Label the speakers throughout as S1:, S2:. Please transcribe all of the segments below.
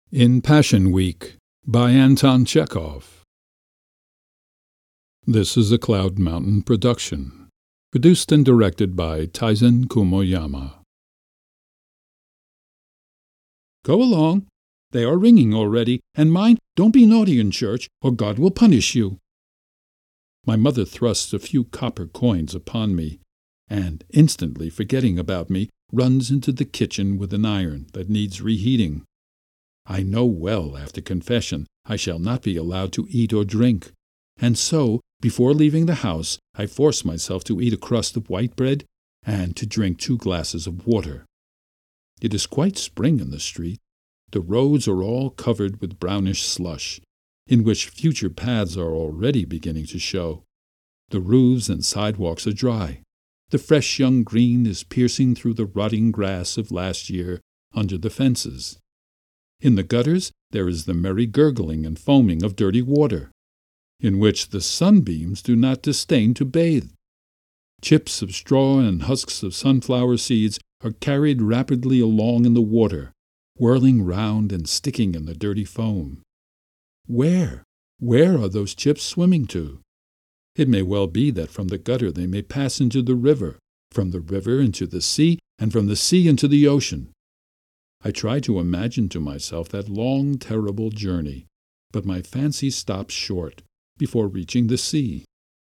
S1: In Passion Week by Anton Chekhov. This is a Cloud Mountain production, produced and directed by Taizen Kumoyama. Go along. They are ringing already, and mind, don't be naughty in church, or God will punish you. My mother thrusts a few copper coins upon me, and, instantly forgetting about me, runs into the kitchen with an iron that needs reheating. I know well after confession I shall not be allowed to eat or drink, and so, before leaving the house, I force myself to eat a crust of white bread and to drink 2 glasses of water. It is quite spring in the street. The roads are all covered with brownish slush, in which future paths are already beginning to show. The roofs and sidewalks are dry. The fresh young green is piercing through the rotting grass of last year under the fences. In the gutters there is the merry gurgling and foaming of dirty water, in which the sunbeams do not disdain to bathe. Chips of straw and husks of sunflower seeds are carried rapidly along in the water, whirling round and sticking in the dirty foam. Where are those chips swimming to? It may well be that from the gutter they may pass into the river, from the river into the sea, and from the sea into the ocean. I try to imagine to myself that long, terrible journey, but my fancy stops short before reaching the sea.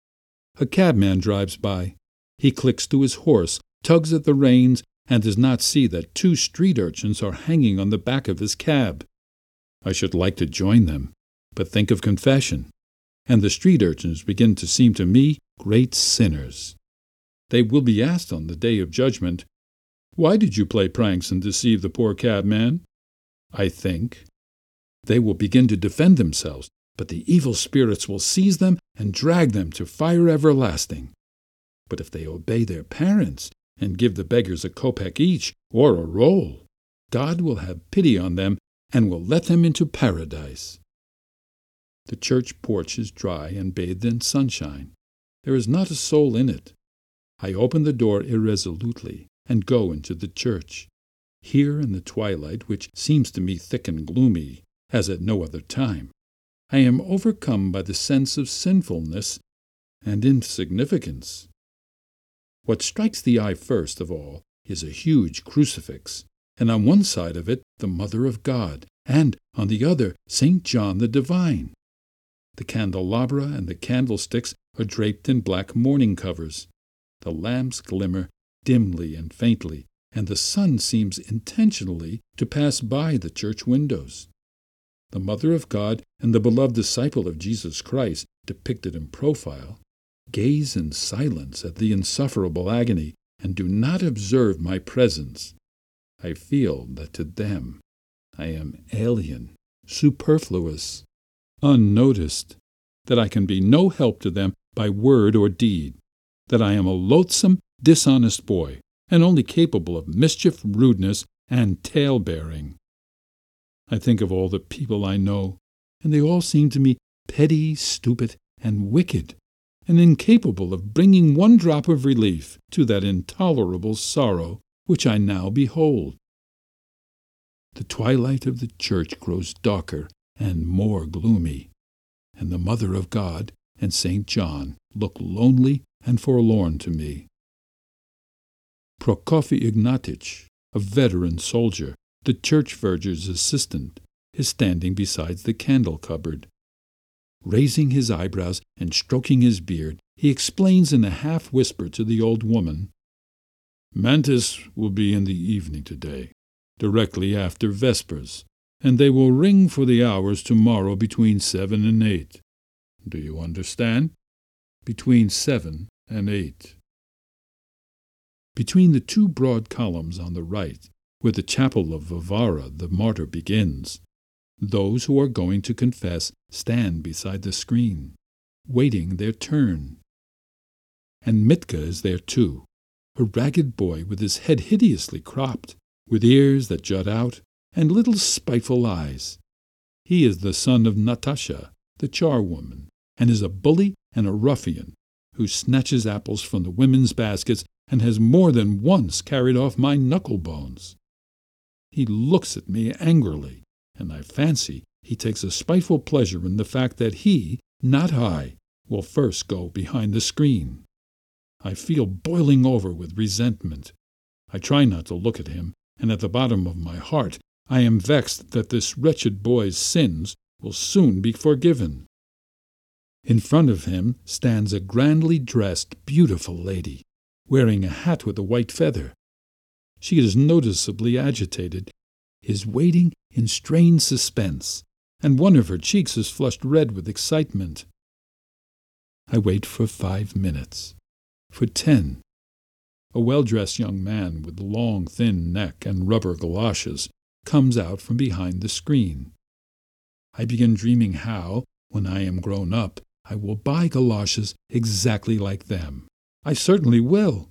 S1: A cabman drives by. He clicks to his horse, tugs at the reins, and does not see that 2 street urchins are hanging on the back of his cab. I should like to join them, but think of confession, and the street urchins begin to seem to me great sinners. They will be asked on the day of judgment, "Why did you play pranks and deceive the poor cabman?" I think. They will begin to defend themselves, but the evil spirits will seize them and drag them to fire everlasting. But if they obey their parents and give the beggars a kopeck each, or a roll, God will have pity on them and will let them into paradise. The church porch is dry and bathed in sunshine. There is not a soul in it. I open the door irresolutely and go into the church. Here in the twilight, which seems to me thick and gloomy, as at no other time, I am overcome by the sense of sinfulness and insignificance. What strikes the eye first of all is a huge crucifix, and on one side of it the Mother of God, and on the other St. John the Divine. The candelabra and the candlesticks are draped in black mourning covers. The lamps glimmer dimly and faintly, and the sun seems intentionally to pass by the church windows. The Mother of God and the beloved disciple of Jesus Christ, depicted in profile, gaze in silence at the insufferable agony and do not observe my presence. I feel that to them I am alien, superfluous, unnoticed, that I can be no help to them by word or deed, that I am a loathsome, dishonest boy, and only capable of mischief, rudeness, and tale-bearing. I think of all the people I know, and they all seem to me petty, stupid, and wicked, and incapable of bringing one drop of relief to that intolerable sorrow which I now behold. The twilight of the church grows darker and more gloomy, and the Mother of God and St. John look lonely and forlorn to me. Prokofy Ignatitch, a veteran soldier, the church verger's assistant, is standing beside the candle cupboard. Raising his eyebrows and stroking his beard, he explains in a half-whisper to the old woman, "Mantis will be in the evening today, directly after vespers, and they will ring for the hours tomorrow between 7 and 8. Do you understand? Between 7 and 8. Between the 2 broad columns on the right, where the chapel of Varvara the martyr begins, those who are going to confess stand beside the screen, waiting their turn. And Mitka is there too, a ragged boy with his head hideously cropped, with ears that jut out, and little spiteful eyes. He is the son of Natasha, the charwoman, and is a bully and a ruffian, who snatches apples from the women's baskets and has more than once carried off my knuckle bones. He looks at me angrily, and I fancy he takes a spiteful pleasure in the fact that he, not I, will first go behind the screen. I feel boiling over with resentment. I try not to look at him, and at the bottom of my heart I am vexed that this wretched boy's sins will soon be forgiven. In front of him stands a grandly dressed, beautiful lady, wearing a hat with a white feather. She is noticeably agitated, is waiting in strained suspense, and one of her cheeks is flushed red with excitement. I wait for 5 minutes, for 10. A well-dressed young man with long, thin neck and rubber galoshes comes out from behind the screen. I begin dreaming how, when I am grown up, I will buy galoshes exactly like them. I certainly will.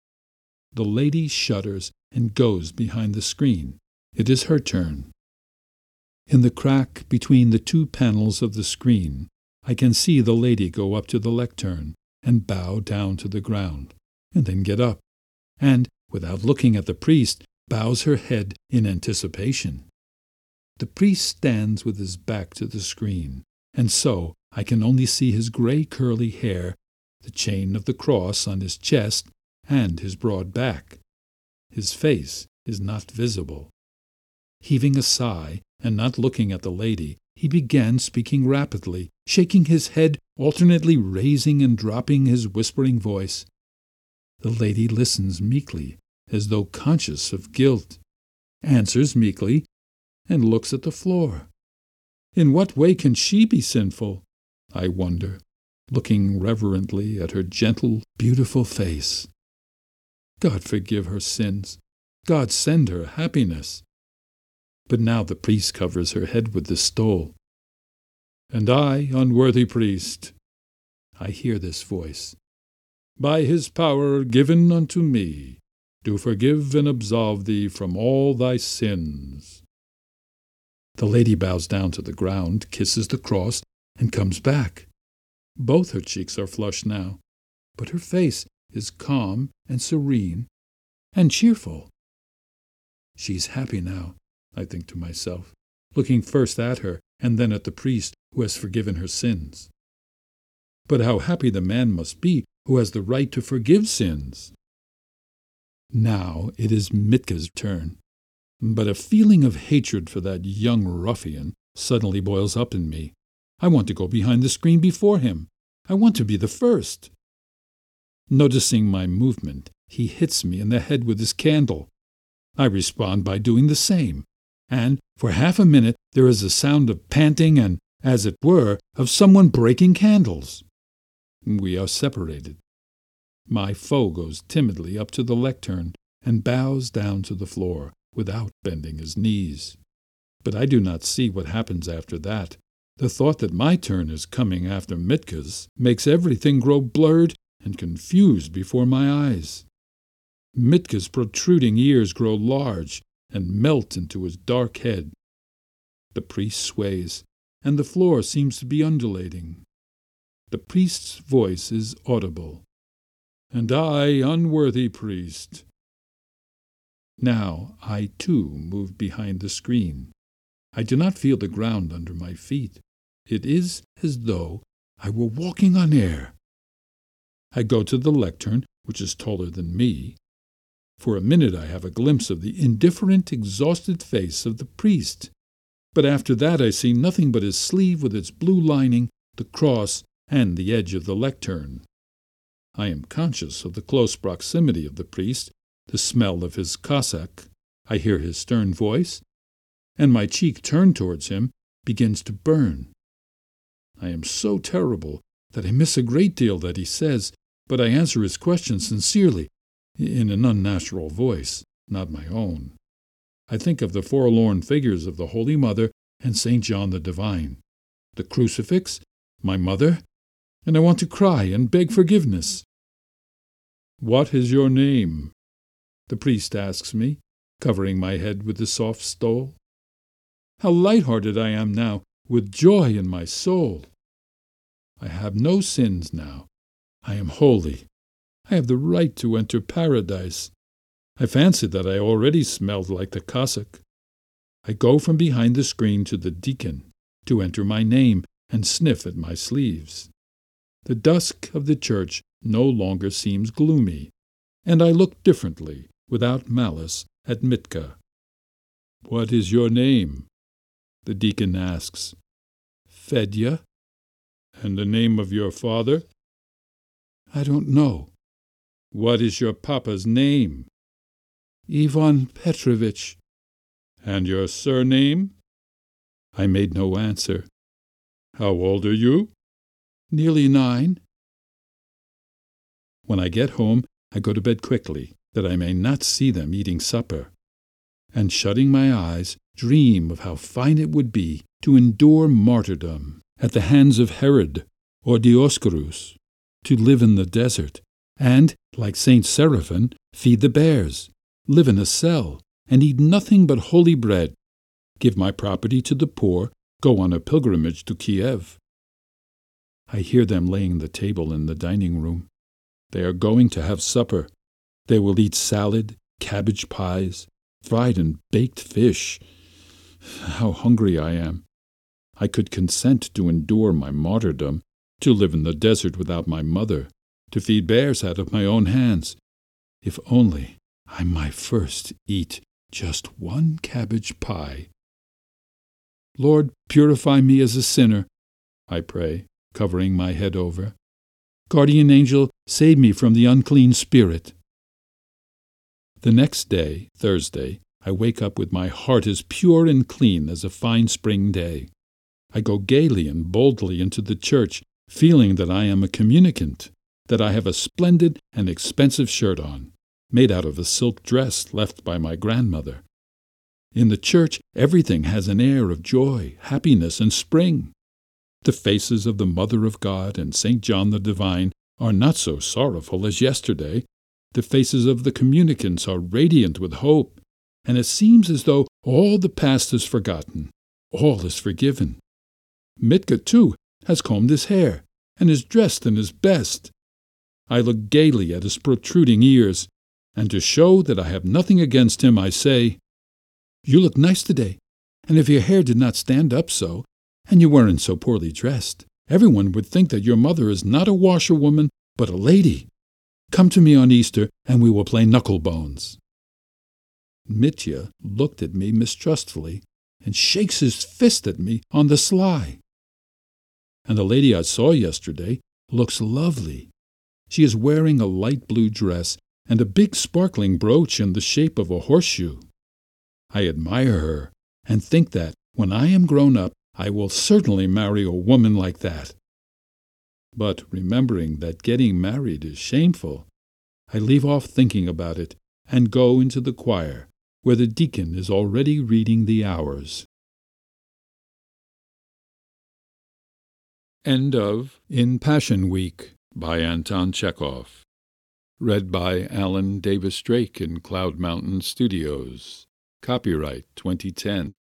S1: The lady shudders and goes behind the screen. It is her turn. In the crack between the 2 panels of the screen, I can see the lady go up to the lectern and bow down to the ground, and then get up, and, without looking at the priest, bows her head in anticipation. The priest stands with his back to the screen, and so I can only see his gray curly hair, the chain of the cross on his chest, and his broad back. His face is not visible. Heaving a sigh, and not looking at the lady, he began speaking rapidly, shaking his head, alternately raising and dropping his whispering voice. The lady listens meekly, as though conscious of guilt, answers meekly, and looks at the floor. In what way can she be sinful? I wonder, looking reverently at her gentle, beautiful face. God forgive her sins. God send her happiness. But now the priest covers her head with the stole. And I, unworthy priest, I hear this voice, by his power given unto me, do forgive and absolve thee from all thy sins. The lady bows down to the ground, kisses the cross, and comes back. Both her cheeks are flushed now, but her face is calm and serene and cheerful. She's happy now, I think to myself, looking first at her and then at the priest who has forgiven her sins. But how happy the man must be who has the right to forgive sins! Now it is Mitka's turn, but a feeling of hatred for that young ruffian suddenly boils up in me. I want to go behind the screen before him. I want to be the first. Noticing my movement, he hits me in the head with his candle. I respond by doing the same, and for half a minute there is a sound of panting and, as it were, of someone breaking candles. We are separated. My foe goes timidly up to the lectern and bows down to the floor without bending his knees. But I do not see what happens after that. The thought that my turn is coming after Mitka's makes everything grow blurred and confused before my eyes. Mitka's protruding ears grow large and melt into his dark head. The priest sways, and the floor seems to be undulating. The priest's voice is audible. And I, unworthy priest. Now I too move behind the screen. I do not feel the ground under my feet. It is as though I were walking on air. I go to the lectern, which is taller than me. For a minute I have a glimpse of the indifferent, exhausted face of the priest. But after that I see nothing but his sleeve with its blue lining, the cross, and the edge of the lectern. I am conscious of the close proximity of the priest, the smell of his cassock. I hear his stern voice, and my cheek turned towards him begins to burn. I am so terrible that I miss a great deal that he says, but I answer his question sincerely, in an unnatural voice, not my own. I think of the forlorn figures of the Holy Mother and St. John the Divine, the crucifix, my mother, and I want to cry and beg forgiveness. What is your name? The priest asks me, covering my head with the soft stole. How light-hearted I am now, with joy in my soul. I have no sins now. I am holy. I have the right to enter paradise. I fancied that I already smelled like the cassock. I go from behind the screen to the deacon to enter my name and sniff at my sleeves. The dusk of the church no longer seems gloomy, and I look differently, without malice, at Mitka. "What is your name?" the deacon asks. "Fedya." "And the name of your father?" "I don't know." "What is your papa's name?" "Ivan Petrovitch." "And your surname?" I made no answer. "How old are you?" "Nearly 9." When I get home, I go to bed quickly, that I may not see them eating supper, and shutting my eyes, dream of how fine it would be to endure martyrdom at the hands of Herod or Dioscorus, to live in the desert, and, like Saint Seraphim, feed the bears, live in a cell, and eat nothing but holy bread, give my property to the poor, go on a pilgrimage to Kiev. I hear them laying the table in the dining room. They are going to have supper. They will eat salad, cabbage pies, fried and baked fish. How hungry I am! I could consent to endure my martyrdom, to live in the desert without my mother, to feed bears out of my own hands, if only I might first eat just one cabbage pie. Lord, purify me as a sinner, I pray, covering my head over. Guardian angel, save me from the unclean spirit. The next day, Thursday, I wake up with my heart as pure and clean as a fine spring day. I go gaily and boldly into the church, feeling that I am a communicant, that I have a splendid and expensive shirt on, made out of a silk dress left by my grandmother. In the church, everything has an air of joy, happiness, and spring. The faces of the Mother of God and St. John the Divine are not so sorrowful as yesterday. The faces of the communicants are radiant with hope, and it seems as though all the past is forgotten, all is forgiven. Mitka, too, has combed his hair, and is dressed in his best. I look gaily at his protruding ears, and to show that I have nothing against him, I say, "You look nice today, and if your hair did not stand up so, and you weren't so poorly dressed, everyone would think that your mother is not a washerwoman, but a lady. Come to me on Easter, and we will play knuckle-bones." Mitya looked at me mistrustfully, and shakes his fist at me on the sly. And the lady I saw yesterday looks lovely. She is wearing a light blue dress and a big sparkling brooch in the shape of a horseshoe. I admire her, and think that, when I am grown up, I will certainly marry a woman like that. But remembering that getting married is shameful, I leave off thinking about it and go into the choir, where the deacon is already reading the hours. End of In Passion Week by Anton Chekhov. Read by Alan Davis Drake in Cloud Mountain Studios. Copyright 2010.